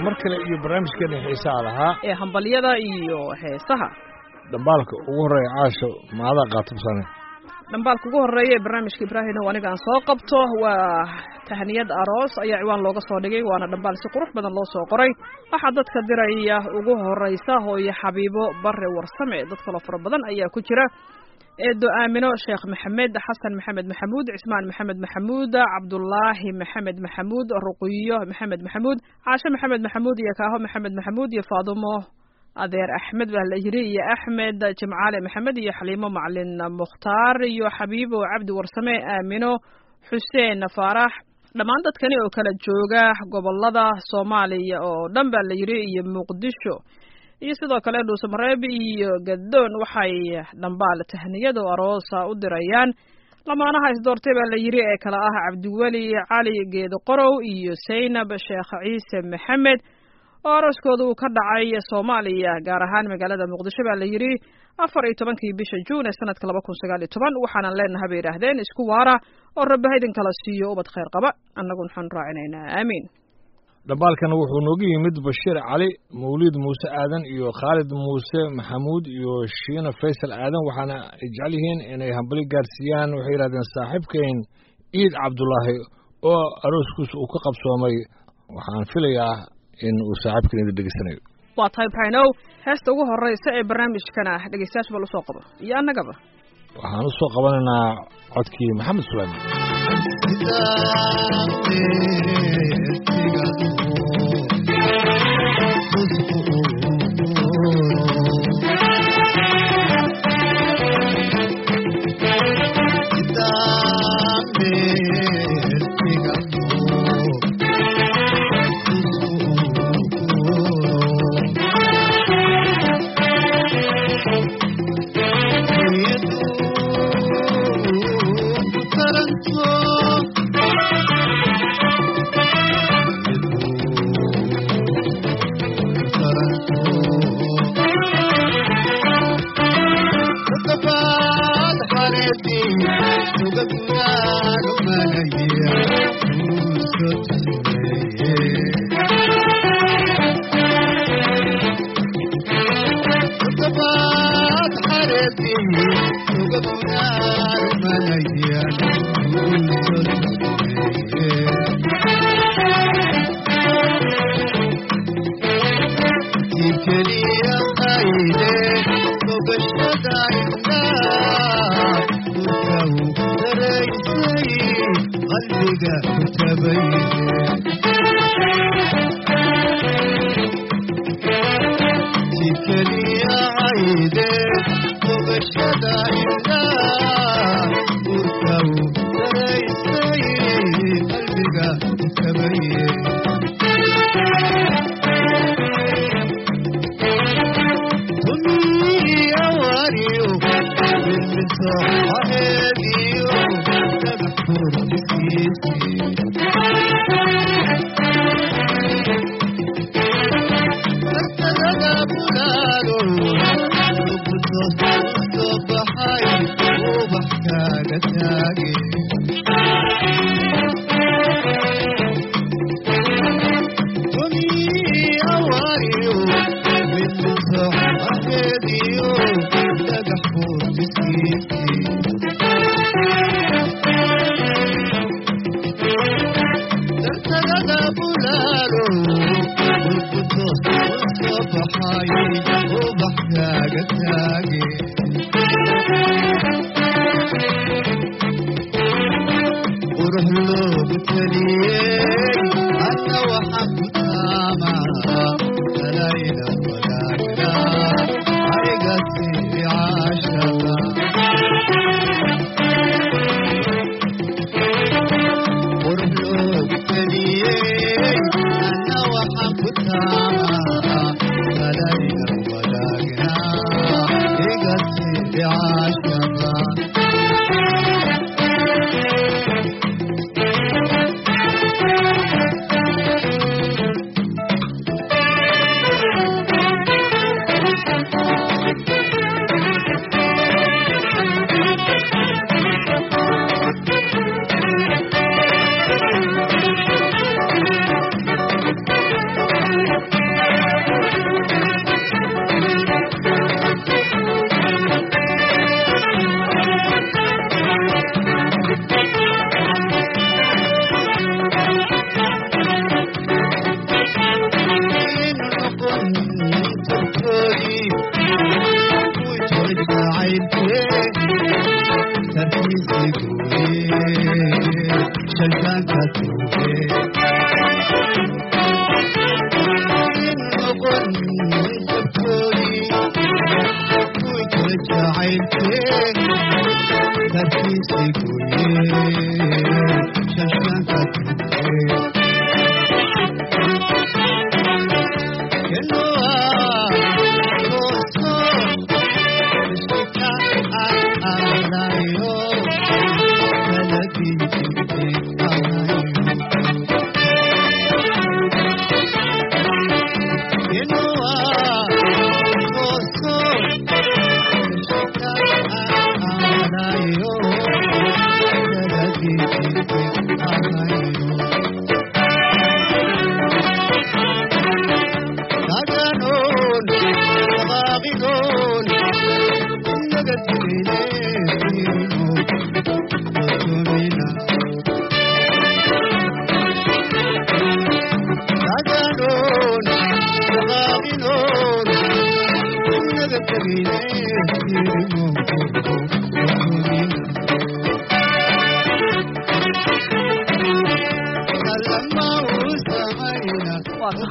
mar kale iyo barnaamijkeena xiisaha lahaa ee hambalyada iyo heesaha. dhambaalka ugu horreeya caasho maadaa qaatubsane. dhambaalka ugu horreeya ee barnaamijka Ibraahim oo aniga aan soo qabto waa tahniyad aroos ayaa ciwaan looga soo dhigay, waana dhambaal si qurux badan loo soo qoray. waxaa dadka diraya ugu horeysa hooyo Xabiibo Barre Warsame, dad kale fara badan ayaa ku jira. eedo Aamino Sheekh Maxamed, Xasan Maxamed Maxamuud, Cismaan Maxamed Maxamuud, Cabdullaahi Maxamed Maxamuud, Ruqiyo Maxamed Maxamuud, Caashe Maxamed Maxamuud iyo Kaaho Maxamed Maxamuud iyo Faadumo adeer Axmed baa la yiri iyo Axmed Jimcaale Maxamed iyo Xaliimo Macalin Mukhtaar iyo Xabiibo Cabdi Warsame, Aamino Xuseen Faarax. dhammaan dadkani oo kala jooga gobolada Soomaaliya oo dhan baa la yiri iyo Muqdisho iyo sidoo kale Dhuusamareeb iyo Gadoon waxay dhambaal tahniyada aroosa u dirayaan lamaanaha isdoortay baa la yiri ee kala ah Cabdiwali Cali Geedo Qorow iyo Saynab Sheekh Ciise Maxamed oo arooskoodu ka dhacay Soomaaliya gaar ahaan magaalada Muqdisho baa la yiri 14 bisha Juun sanadka 2019. waxaan leenahay bay yiraahdeen isku waara oo Rabbi idin kala siiyo ubad khayr qaba, annagu waxaan raacinaynaa aamiin. dhambaalkana wuxuu nooga yimid Bashiir Cali, Mawlid Muuse Aadan iyo Khalid Muuse Maxamuud iyo Shiina Faysal Aadan. waxaana ay jecel yihiin inay hambali gaarsiiyaan waxay yiraahdeen saaxiibkeen Iid Cabdullaahi oo arooskiisa uu ka qabsoomay. waxaan filayaa in uu saaxiibkeen idin dhegeysanayo. waa tahay Braynow, heesta ugu horeysa ee barnaamijkana dhegeystayaasha bal u soo qabo iyo annagaba waxaan u soo qabanaynaa codkii Maxamed Suleyman.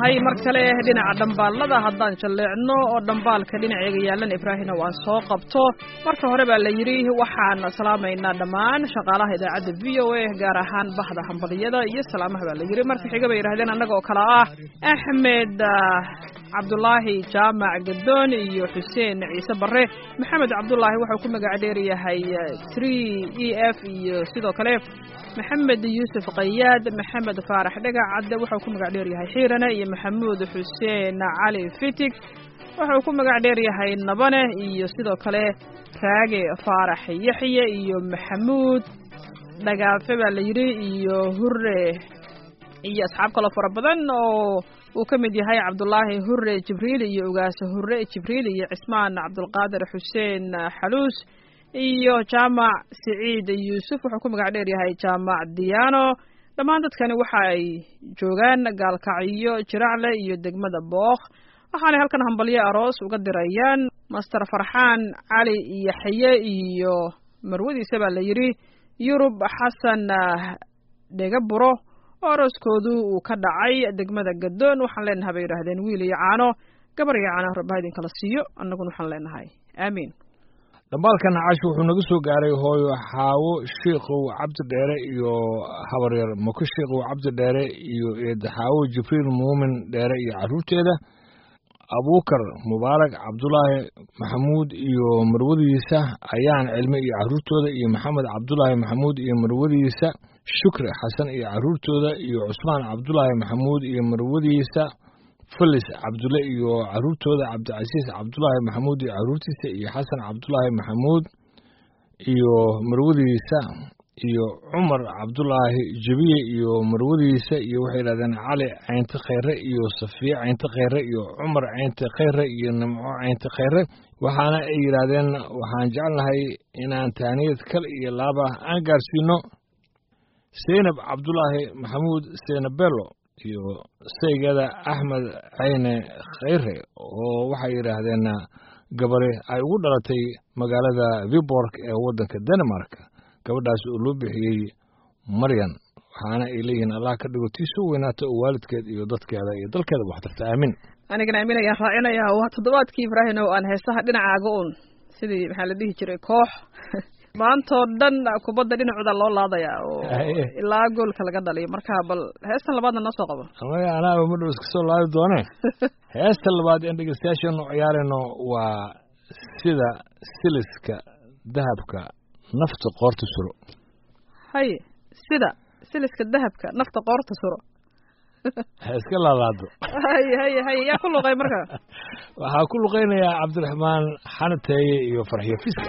tahay mar kale dhinaca dhambaalada haddaan jalleecno oo dhambaalka dhinaceega yaalan ibraahina waan soo qabto marka hore baa la yidhi waxaan salaamaynaa dhammaan shaqaalaha idaacadda v o a gaar ahaan bahda hambaliyada iyo salaamaha baa la yidhi marka xiga bay yidhahdeen annaga oo kale ah axmed cabdulaahi jaamac gadoon iyo xuseen ciise barre maxamed cabdulaahi wuxuu ku magac dheer yahay 3EF iyo sidoo kale maxamed yuusuf qayaad maxamed faarax dhagac cadde wuxuu ku magac dheer yahay xiirane iyo maxamuud xuseen cali fitig wuxuu ku magac dheer yahay nabane iyo sidoo kale raage faarax yaxye iyo maxamuud dhagaafe baa la yidhi iyo hure iyo asxaab kaloo fara badan oo uu ka mid yahay cabdulaahi hure jibriil iyo ugaasa hure jibriil iyo cismaan cabdulqaadir xuseen xaluus iyo jaamac siciid yuusuf wuxuu ku magac dheer yahay jaamac diyaano dhammaan dadkani waxa ay joogaan gaalkacyo jiracle iyo degmada bookh waxaanay halkan hambalyo aroos uga dirayaan master farxaan cali yaxye iyo marwadiisa baa la yidhi yurub xasan dhegaburo oo arooskoodu uu ka dhacay degmada gadoon waxaan leenahay bay yidhaahdeen wiil iyo caano gabar iyo caano rabbaha idinkala siiyo annaguna waxaan leenahay aamiin dhambaalka nacaash wuxuu naga soo gaaray hooyo xaawo sheekhow cabdi dheere iyo habaryar mako sheekhow cabdi dheere iyo eedaxaawo jibriil muumin dheere iyo carruurteeda abuukar mubaarak cabdulaahi maxamuud iyo marwadiisa ayaan cilme iyo carruurtooda iyo maxamed cabdulaahi maxamuud iyo marwadiisa shukri xasan iyo carruurtooda iyo cusmaan cabdulaahi maxamuud iyo marwadiisa felis cabdulle iyo carruurtooda cabdicasiis cabdulaahi maxamuud iyo carruurtiisa iyo xasan cabdulaahi maxamuud iyo marwadiisa iyo cumar cabdulaahi jebiye iyo marwadiisa iyo waxay yidhahdeen cali caynti khayre iyo safiye caynti khayre iyo cumar caynti khayre iyo nimco caynti khayre waxaana ay yidhaahdeen waxaan jecelnahay inaan tahniyad kal iyo laaba aan gaarsiino seynab cabdulaahi maxamuud seynabello iyo saygeeda axmed cayne khayre oo waxay yidhaahdeen gabari ay ugu dhalatay magaalada viborg ee waddanka denmark gabadhaas oo loo bixiyey maryan waxaana ay leeyihiin allah ka dhigo tii soo weynaata oo waalidkeed iyo dadkeeda iyo dalkeeda waxtarta aamin anigana aamin ayaan raacinayaa waa toddobaadkii ibraahim oo aan heesaha dhinacaaga un sidii maxaa la dhihi jiray koox maantoo dhan kubadda dhinacooda loo laadayaa oo ilaa goolka laga dhaliyo marka bal heestan labaadna noo soo qabo amaya anaaba madhow iska soo laadi doone heesta labaad in dhegeystayaashaenu ciyaarayno waa sida siliska dahabka nafta qoorta suro haye sida siliska dahabka nafta qoorta suro ha iska laalaado haye yaa ku luqay marka waxaa ku luqaynayaa cabdiraxmaan xanateeye iyo farxiyo fiska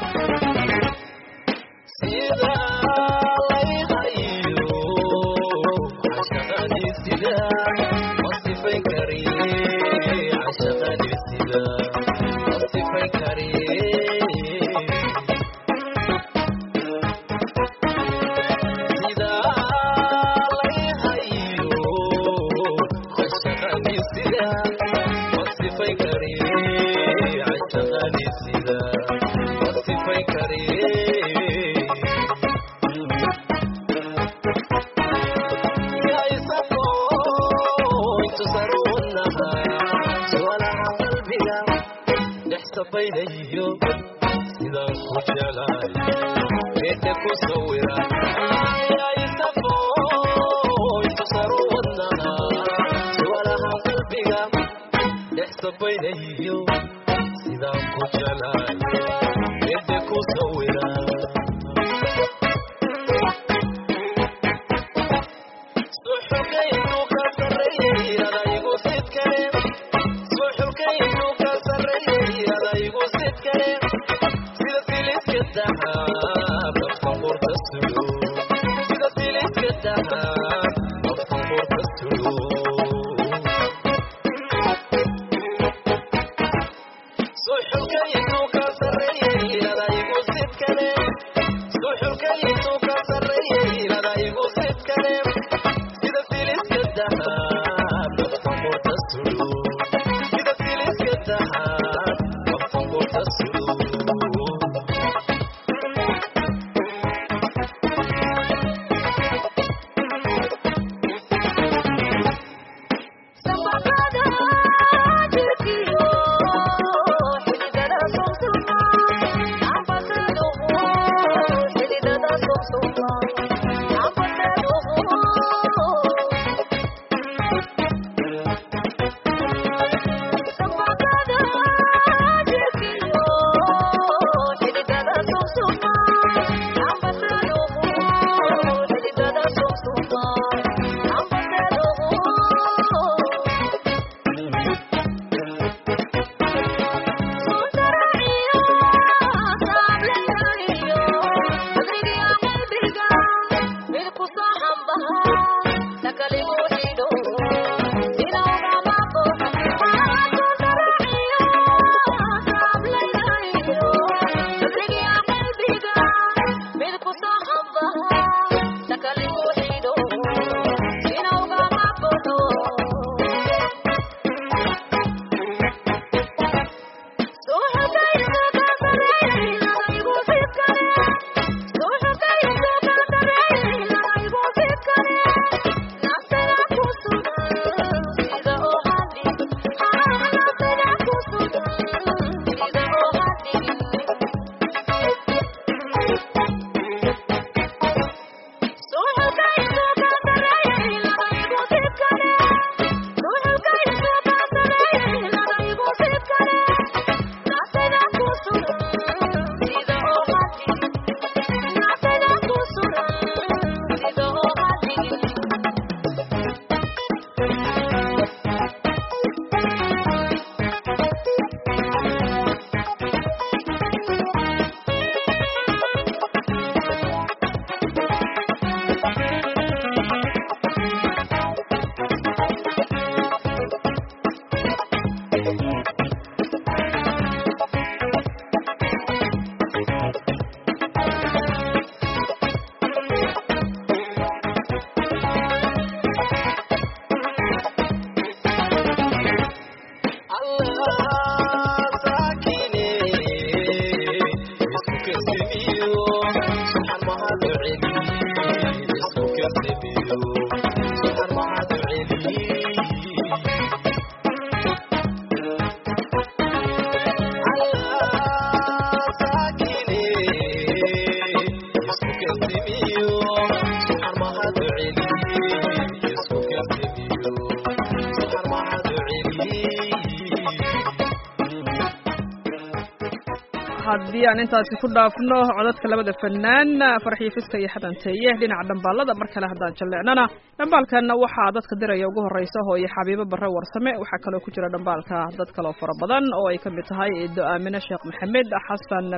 haddii aan intaasi ku dhaafno codadka labada fanaan farxiyo fiska iyo xadan teeye dhinaca dhambaalada mar kale haddaan jalleecnana dhambaalkan waxaa dadka diraya ugu horreysa hooyo xabiibo barre warsame waxaa kaloo ku jira dhambaalka dad kaloo fara badan oo ay ka mid tahay eedo aamine sheekh maxamed xasan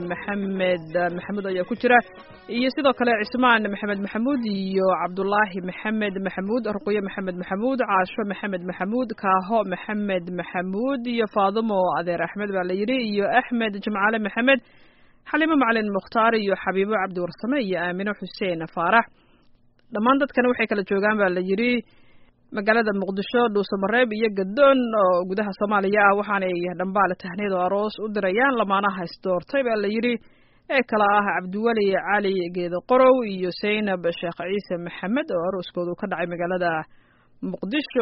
maxamuud ayaa ku jira iyo sidoo kale cismaan maxamed maxamuud iyo cabdulaahi maxamed maxamuud ruqyo maxamed maxamuud caasho maxamed maxamuud kaaho maxamed maxamuud iyo faadumo adeer axmed baa la yidhi iyo axmed jimcaale maxamed xaliimo macalin mukhtaar iyo xabiibo cabdi warsame iyo aamino xuseen faarax dhammaan dadkana waxay kala joogaan baa la yidhi magaalada muqdisho dhuusamareeb iyo gadoon oo gudaha soomaaliya ah waxaanay dhambaal tahniyad oo aroos u dirayaan lamaanaha isdoortay baa la yidhi ee kala ah cabdiweli cali geedo qorow iyo saynab sheekh ciise maxamed oo arooskoodu ka dhacay magaalada muqdisho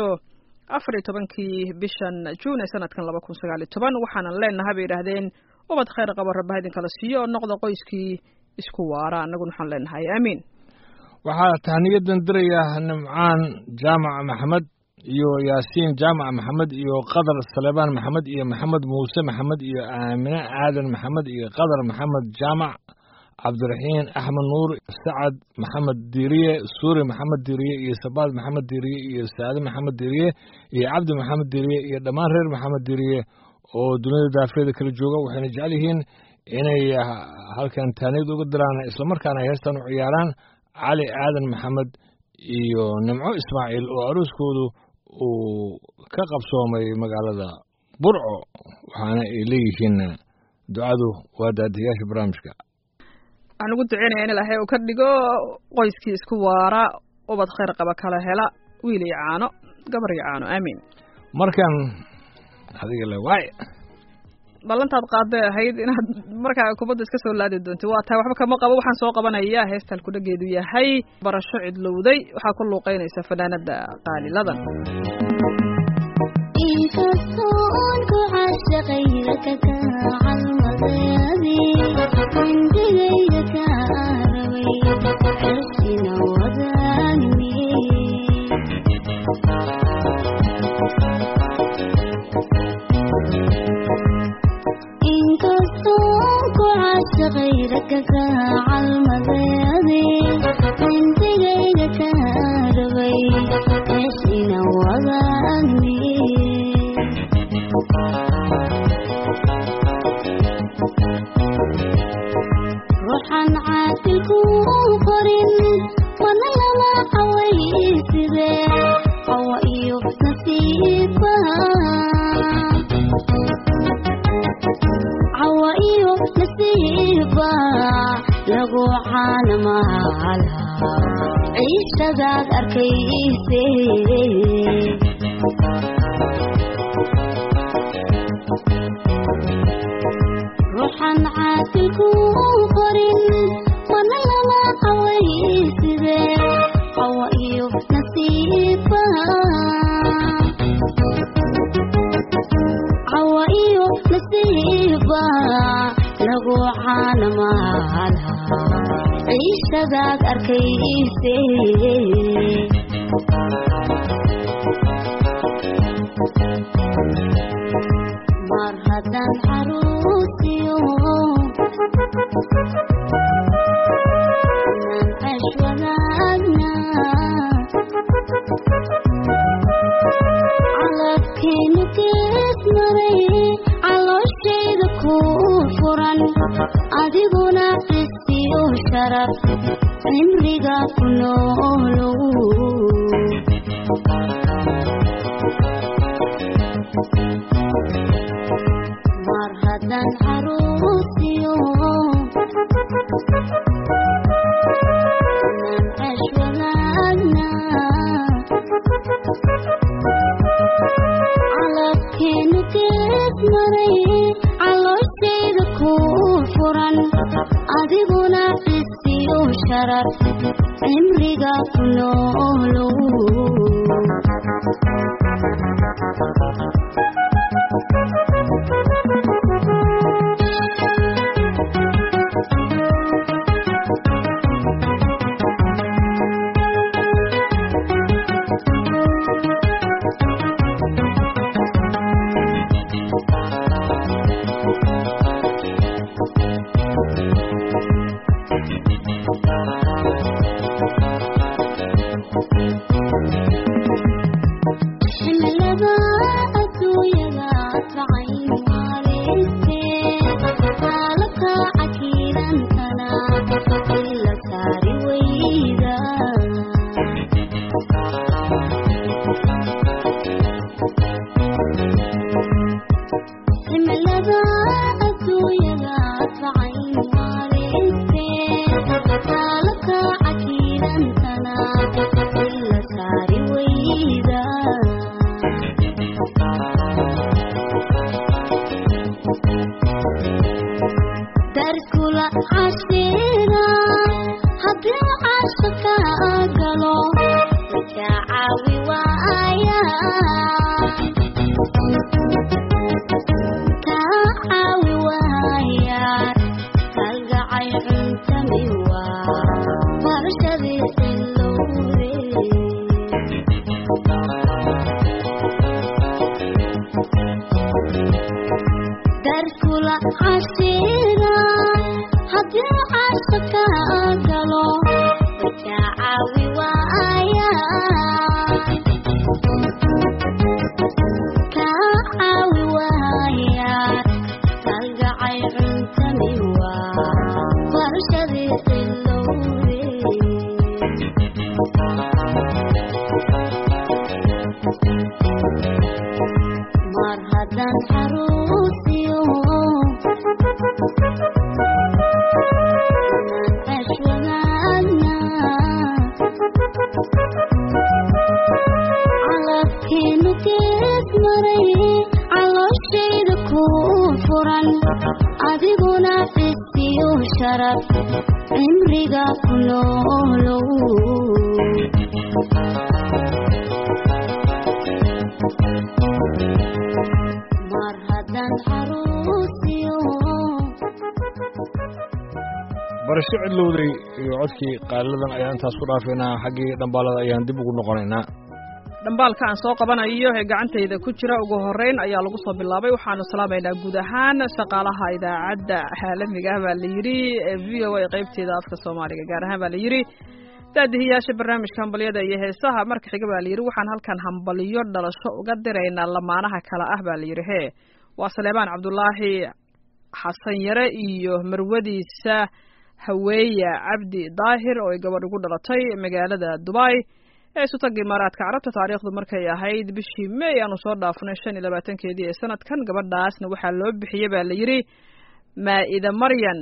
14 bishan juun ee sanadkan 2019 waxaanan leenahay bay yidhaahdeen ubad khayr qaba rabba idin kala siiyo oo noqda qoyskii isku waara annaguna waxaan leenahay aamiin waxaa tahniyadan diraya nimcaan jaamac maxamed iyo yaasiin jaamac maxamed iyo qadar salebaan maxamed iyo maxamed muuse maxamed iyo aamine aadan maxamed iyo qadar maxamed jaamac cabdiraxiin axmed nuur sacad maxamed diiriye suuri maxamed diiriye iyo sabaad maxamed diiriye iyo saade maxamed diiriye iyo cabdi maxamed diiriye iyo dhammaan reer maxamed diiriye oo dunida daafeeda kala jooga waxayna jecel yihiin inay halkan taaniyad uga diraan islamarkaana ay heestan u ciyaaraan cali aadan maxamed iyo nimco ismaaciil oo arooskoodu uu ka qabsoomay magaalada burco waxaana ay leeyihiin ducadu waa daadiyaasha barnaamijka waxaan ugu duceynaya in ilaahay uu ka dhigo qoyskii isku waara ubad khayr qaba kala hela wiil iyo caano gabar iyo caano aamiin markan adiga le waay ballantaad qaaday ahayd inaad markaa kubadda iska soo laadi doonto waa tahay waxba kama qabo waxaan soo qabanayaa heesta halkudhageedu yahay barasho cidlowday waxaa ku luuqeynaysa fanaanada qaaliladan inkastoon ku caashaqayda ka kacalmadayadi indigayda ka arabay xeshina wadaagni inkastoon ku caashaqayda ka kacalmadayadi indigayda ka arabay xeshina wadaagni ruuxan caadilku lagu caanamaala ciishadaad arkayse ruuxan caadilku qorin mana lama qawayside qawa iyo nasiiba lagu caanamaala ciishadaad arkayse mar haddaan xaruusiyo naan ceesh wadaagna calabkeenu gees maray calooshayda ku furan adiguna qistiyo sharaf cimriga ku noolow mar haddaan xaruusiyo naan ceesh wadaagna calabkeenu gees maray calooshayda ku furan adiguna qistiyo sharaf cimriga ku noolow adiguna qistiyo sharaf cimriga ku noolow mar haddaan xaruusiyo barasho cidlowday iyo codkii qaaliladan ayaan intaas ku dhaafaynaa xaggii dhambaalada ayaan dib ugu noqonaynaa dhambaalka aan soo qabanayo ee gacantayda ku jira ugu horeyn ayaa lagu soo bilaabay waxaanu salaamaynaa guud ahaan shaqaalaha idaacadda caalamiga ah baa la yidhi v o a qaybteeda afka soomaaliga gaar ahaan baa la yidhi daadihiyaasha barnaamijka hambalyada iyo heesaha marka xiga baa la yidhi waxaan halkan hambaliyo dhalasho uga diraynaa lamaanaha kale ah baa la yidhi hee waa saleebaan cabdulaahi xasan yare iyo marwadiisa haweeya cabdi daahir oo ay gabadh ugu dhalatay magaalada dubai ee isu tagga imaaraadka carabta taariikhdu markay ahayd bishii May aanu soo dhaafnay 25 ee sanadkan gabadhaasna waxaa loo bixiyay baa la yiri Maa'ida Maryan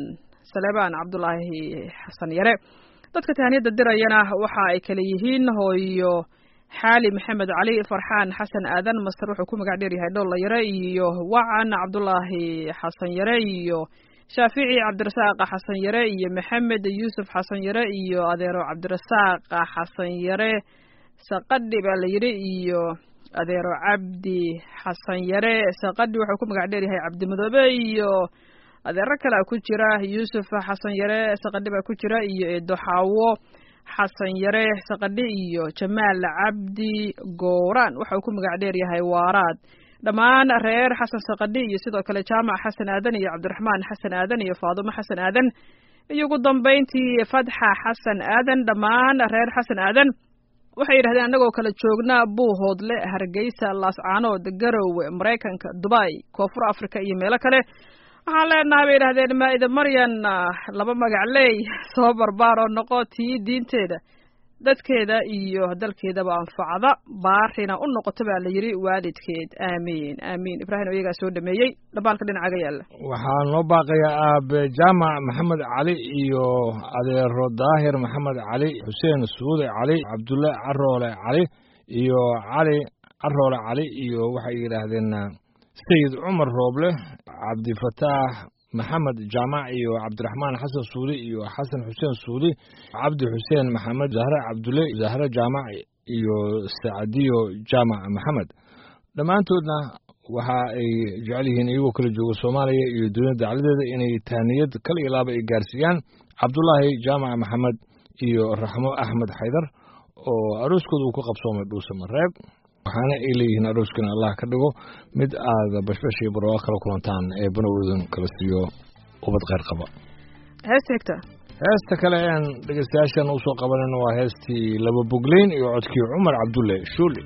salebaan cabdulaahi xasan yare. dadka tahaniyadda dirayana waxa ay kala yihiin hooyo xaali maxamed cali, farxaan xasan aadan, master wuxuu ku magac dheer yahay dhoolla yare, iyo wacan cabdulaahi xasan yare, iyo shaafici cabdirasaaq xasan yare, iyo maxamed yuusuf xasan yare, iyo adeero cabdirasaaq xasan yare saqadhi baa la yidhi, iyo adeero cabdi xasan yare saqadhi wuxuu ku magac dheer yahay cabdimadoobe, iyo adeero kale ku jira yuusuf xasan yare saqadhi baa ku jira, iyo eedo xaawo xasan yare saqadhi, iyo jamaal cabdi gooraan waxa uu ku magac dheer yahay waaraad. dhammaan reer xasan saqadhi iyo sidoo kale jaamac xasan aadan iyo cabdiraxmaan xasan aadan iyo faadumo xasan aadan iyo ugu dambayntii fatxa xasan aadan. dhammaan reer xasan aadan waxay yidhahdeen annagoo kala joognaa buuhoodle, hargeysa, laascaanood, garowe, maraykanka, dubai, koonfur africa iyo meelo kale. waxaan leenahay bay yidhahdeen maa'ida maryan laba magacley soo barbaar oo noqo tii diinteeda dadkeeda iyo dalkeedaba anfacda, baarina u noqoto baa la yidhi waalidkeed. aamiin aamiin. ibraahim oo iyagaa soo dhameeyey dhabaalka dhinacaga yaalla. waxaa noo baaqayaa aabe jaamac maxamed cali iyo adeero daahir maxamed cali, xuseen suude cali, cabdulle caroole cali iyo cali caroole cali, iyo waxay yidhaahdeen sayid cumar rooble, cabdifataax maxamed jaamac iyo cabdiraxmaan xasan suudi iyo xasan xuseen suudi, cabdi xuseen maxamed, zahre cabdulle, zahre jaamac iyo sacadiyo jaamac maxamed. dhammaantoodna waxa ay jecel yihiin iyagoo kala jooga soomaaliya iyo dunida dacladeeda inay tahniyad kal iyo laaba ay gaarsiiyaan cabdulaahi jaamac maxamed iyo raxmo axmed xaydar oo arooskooda uu ka qabsoomay dhuusamareeb. waxaana ay leeyihiin arooskana allah ka dhigo mid aada bashbash iyo barwaaqo kala kulantaan ee banowdan kala siiyo ubad kheyr qaba. heesta xigta heesta kale aan dhegeystayaashan usoo qabanayno waa heestii laba bogleyn iyo codkii cumar cabdulle shuuli.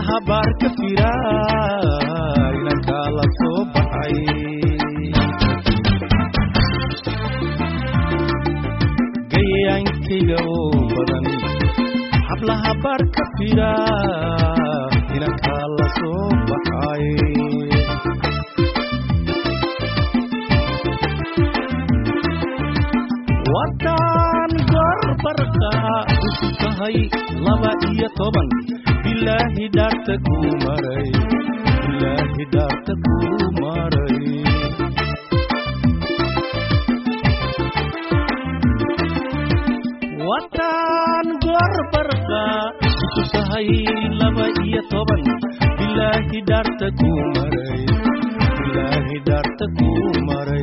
baarka firaa inanka la soo baxay badan hablaha barka fira inanka la soo baxay wadan gorbarqa usahay 12 bilaahi dhaarta ku maray bilaahi dhaarta ku maray wadan gorbarqa usahay 12 bilaahi dhaarta ku maray bilaahi dhaarta ku maray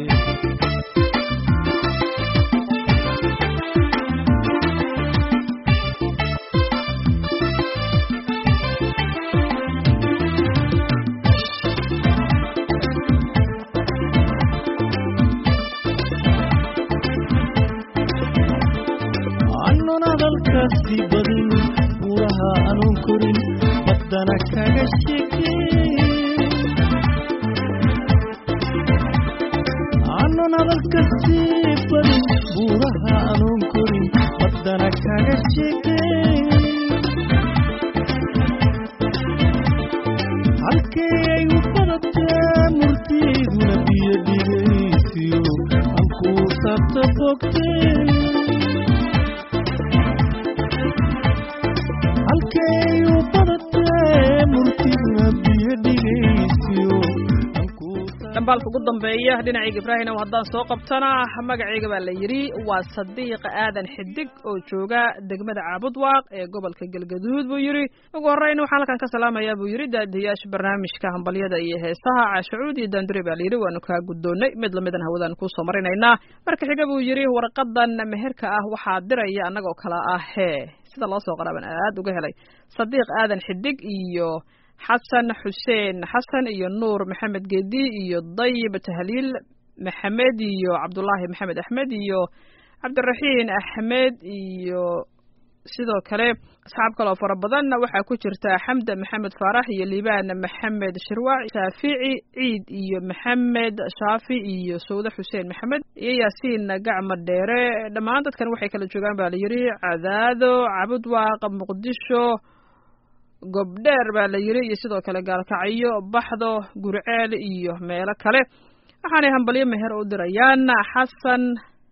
kasi badin buraha anun korin badana kaga shekey anun adal kasi badin buraha anun korin badana kaga shekey halkay u badatay murtiduna biyo dhigaysiyo anku sabta fogtay halkeeyu badatay murtiduna biyo dhigaysiyo dambaalka ugu dambeeya dhinacayga ibraahina haddaan soo qabtana magacayga baa la yidhi waa sadiiq aadan xidig oo jooga degmada caabudwaaq ee gobolka galgaduud buu yidhi ugu horreyn waxaan halkan ka salaamayaa buu yidhi daadiyaasha barnaamijka hambalyada iyo heesaha caashacuud iyo daandure baa la yidhi waanu kaa guddoonnay mid lamidan hawadaan kuu soo marinaynaa marka xiga buu yidhi warqadan meherka ah waxaa diraya annagoo kala ah sida loo soo qaraaban aad uga helay sadiiq aadan xidig iyo xasan xuseen xasan iyo nuur maxamed geedi iyo dayib tahliil maxamed iyo cabdullaahi maxamed axmed iyo cabdiraxiin axmed iyo sidoo kale asxaab kaloo fara badan waxaa ku jirta xamda maxamed faarax iyo liibaan maxamed shirwaac shaafici ciid iyo maxamed shaafi iyo sawde xuseen maxamed iyo yaasiin gacma dheere dhammaan dadkan waxay kala joogaan baa la yidhi cadaado cabudwaaq muqdisho gobdheer baa la yidhi iyo sidoo kale gaalkacyo baxdo gurceel iyo meelo kale waxaanay hambalyo meher u dirayaan xasan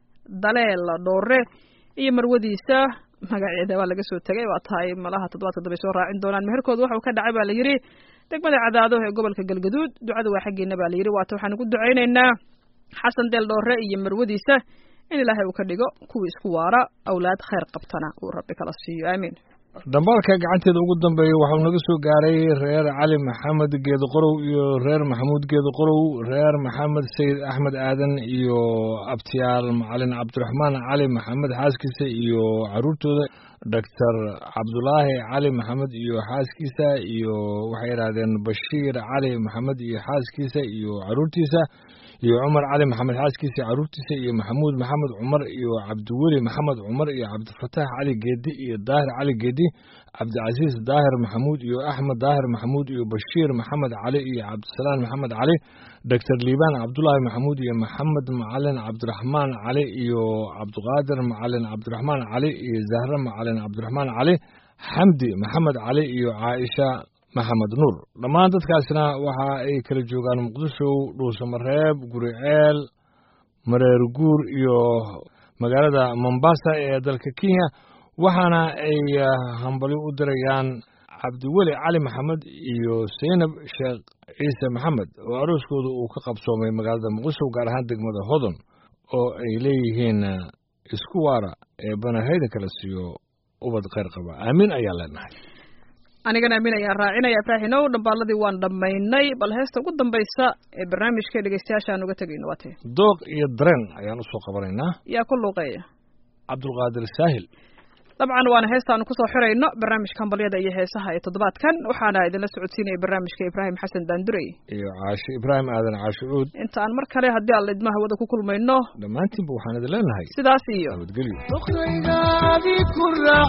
daleel dhoore iyo marwadiisa magaceeda waa laga soo tegay waa tahay malaha toddobaadka dambe soo raacin doonaan meherkooda waxuu ka dhacay baa la yidhi degmada cadaado ee gobolka galgaduud ducada waa xaggeena baa la yidhi waata waxaan ugu ducaynaynaa xasan deel dhoore iyo marwadiisa in ilaahay uu ka dhigo kuwii isku waara awlaad khayr qabtana uu rabbi kala siiyo aamiin dambaalka gacanteeda ugu dambeeya waxau naga soo gaaray reer cali maxamed geedo qorow iyo reer maxamuud geedo qorow reer maxamed sayid axmed aadan iyo abtiyaal macalin cabdiraxmaan cali maxamed xaaskiisa iyo caruurtooda doctor cabdulaahi cali maxamed iyo xaaskiisa iyo waxay yidhaahdeen bashiir cali maxamed iyo xaaskiisa iyo caruurtiisa iyo cumar cali maxamed xaaskiisa caruurtiisa iyo maxamuud maxamed cumar iyo cabdiweli maxamed cumar iyo cabdifataax cali geedi iyo daahir cali geedi cabdicasiis daahir maxamuud iyo axmed daahir maxamuud iyo bashiir maxamed cali iyo cabdisalaan maxamed cali doctor liibaan cabdulaahi maxamuud iyo maxamed macalin cabdiraxmaan cali iyo cabdiqaadir macalin cabdiraxmaan cali iyo zahre macalin cabdiraxmaan cali xamdi maxamed cali iyo caaisha maxamed nuur dhammaan dadkaasna waxa ay kala joogaan muqdisho dhuusamareeb guriceel mareer guur iyo magaalada mombasa ee dalka kenya waxaana ay hambalyo u dirayaan cabdiweli cali maxamed iyo saynab sheekh ciise maxamed oo arooskooda uu ka qabsoomay magaalada muqdisho gaar ahaan degmada hodon oo ay leeyihiin isku waara ee banahayda kala siiyo ubad khayr qaba aamin ayaa leenahay anigana aamin ayaan raacinaya ibraahinow dhambaaladii waan dhammaynay bal heesta ugu dambaysa ee barnaamijka dhegeystayaasha aan uga tegayno waa tee dooq iyo dareen ayaan usoo qabanaynaa yaa ku luuqeeya cabdulqaadir saahil dabcan waana heestaanu kusoo xirayno barnaamijka hambalyada iyo heesaha ee toddobaadkan waxaana idinla socodsiinaya barnaamijka ibraahim xasan daandurey iyo caashe ibraahim aadan caashucuud inta aan mar kale haddii aan idma hawada ku kulmayno dhammaantiinba waxaan idin leenahay sidaas iyo nabadgelyo duqaydaadii ku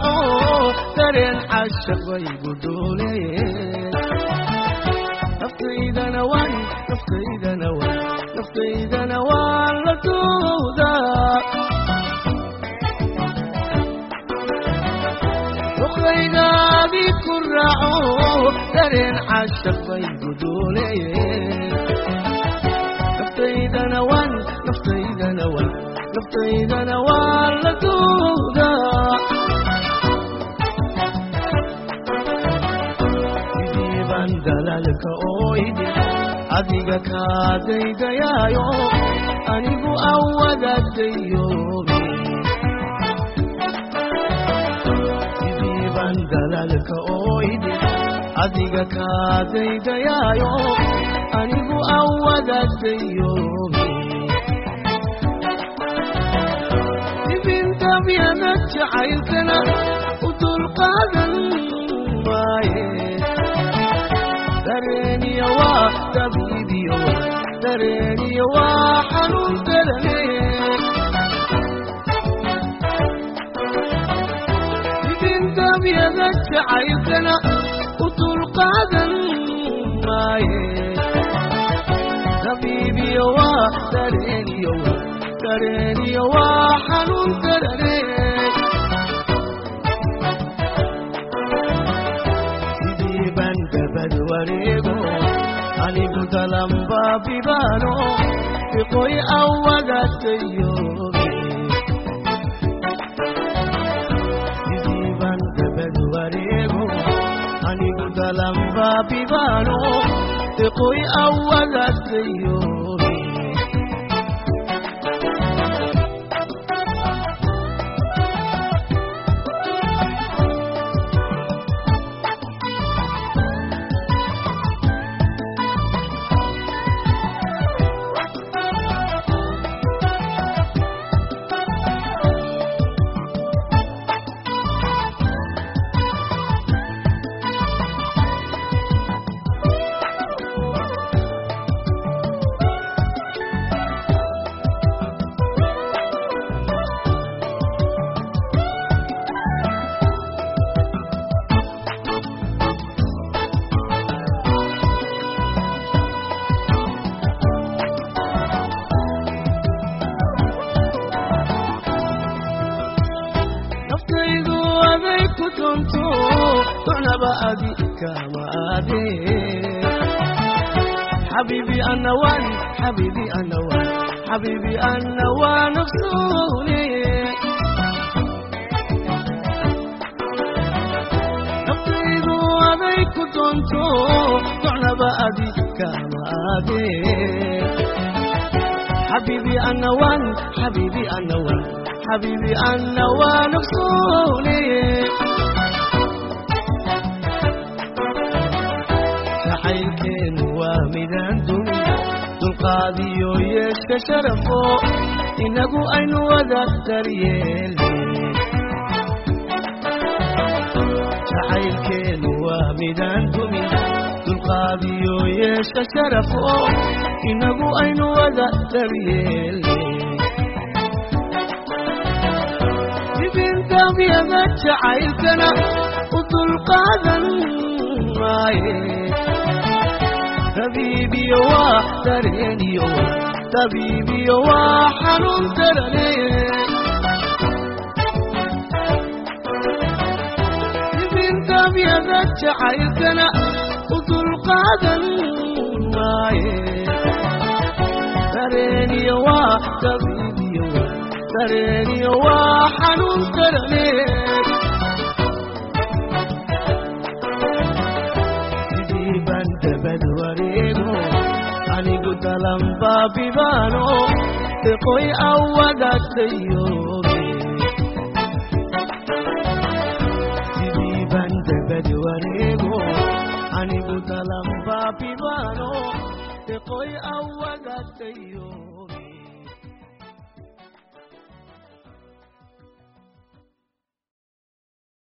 raaco dareen cashaq baygu doole naftaydana waan la doodaa naftaydaadii ku raaco dareen caashaqay guduulayeen naftaydana waan la duudaa sidii baan dalaalka ooyde adiga kaadaydayaayo anigu awadadayoobe sidii baan dalaalka ooyde adiga kaadaydayaayo anigu awadadayoobe ibintabyana jacaylkana u dulqaadan maaye dareeniya waa dabiibiyo dareeniya waa xanuun darane ibintabyana jacaylkana u dulqaadan maaye dabiibiyo waa dareeniyo waa xanuun darane sidii baan gabad wareego anigu dalanbaabibaano iqoy awadadayoobe sidii baan gabad wareego anigu dalanbaabibaano iqoy awadadayoobe حبيبي أنا ونفسوني نفسي عليك كنتو طعنا بأدي كما أدي حبيبي أنا ونفسوني شحيلكين ومدان دوني dulqaadiyo yeeshka sharafo inagu aynu wada daryeelne jacaylkeenu waa midaan dumin dulqaadiyo yeeshka sharafo inagu aynu wada daryeelne ibintabyada jacaylkana u dulqaadan maaye طبيبي وحنون ترني بنت بيدك جعلتنا وطول قادم معي ترني وحنون ترني anigu dalanbaabibaano iqoy awadadayoobe sidii baan dabad wareego anigu dalanbaabibaano iqoy awadadayoobe